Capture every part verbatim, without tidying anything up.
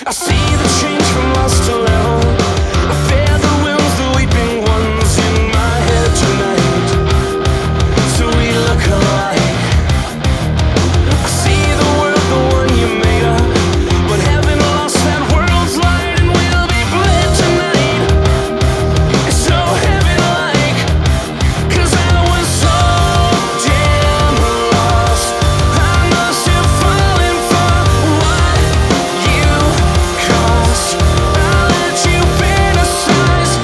I see the change from lost to level. I bear the wills, the weeping ones in my head tonight. So we look alike. I see the world, the one you made up, but heaven lost that world's light, and we'll be bled tonight. It's so heaven-like, 'cause I was so damn lost. I must have fallen for what you cost. I let you fantasize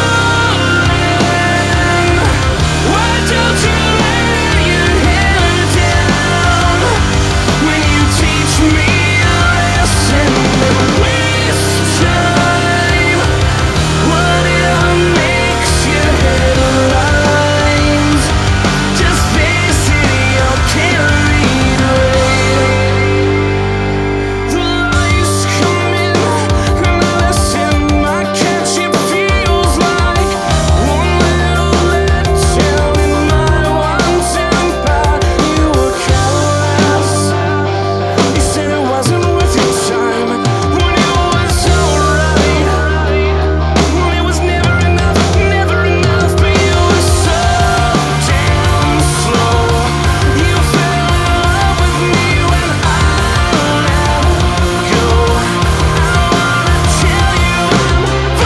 falling. Why don't you lay your hair down when you teach me a lesson and waste time? Whatever makes your headlines, just face it, you'll carry the weight. The lies come in and I listen. I catch it feels like one little letdown in my one-time pie. You were callous. You said it wasn't worth your time when it was alright. It was never enough, never enough, but you were so damn slow. You fell in love with me when I let go. I wanna tell you I'm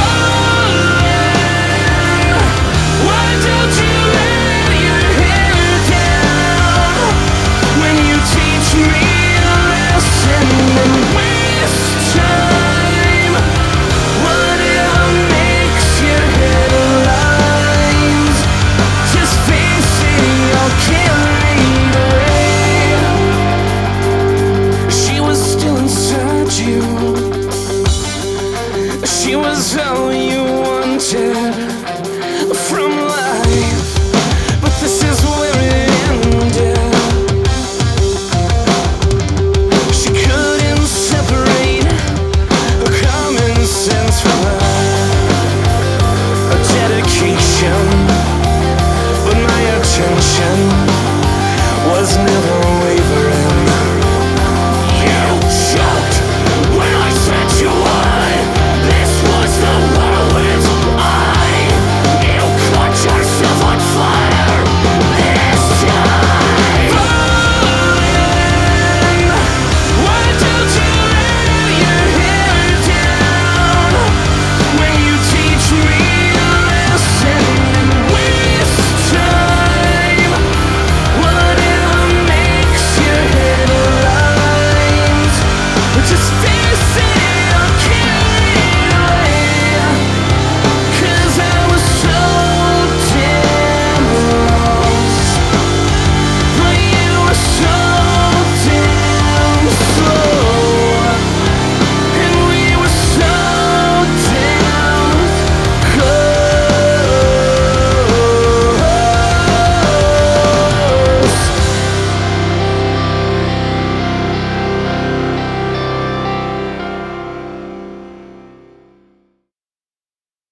falling. Why don't you lay your hair down when you teach me a lesson and waste time? Whatever makes your headlines, just face it, you'll carry the weight. She was still inside you. She was all you